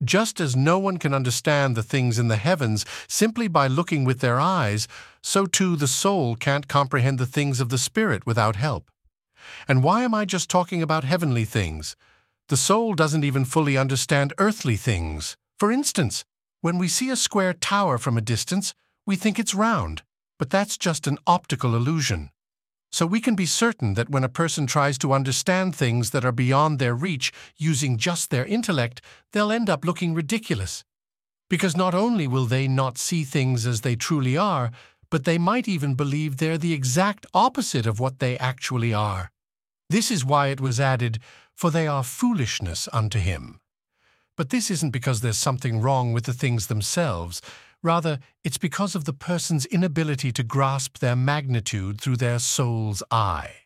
Just as no one can understand the things in the heavens simply by looking with their eyes, so too the soul can't comprehend the things of the Spirit without help. And why am I just talking about heavenly things? The soul doesn't even fully understand earthly things. For instance, when we see a square tower from a distance, we think it's round, but that's just an optical illusion. So we can be certain that when a person tries to understand things that are beyond their reach using just their intellect, they'll end up looking ridiculous. Because not only will they not see things as they truly are, but they might even believe they're the exact opposite of what they actually are. This is why it was added, "For they are foolishness unto him." But this isn't because there's something wrong with the things themselves. Rather, it's because of the person's inability to grasp their magnitude through their soul's eye.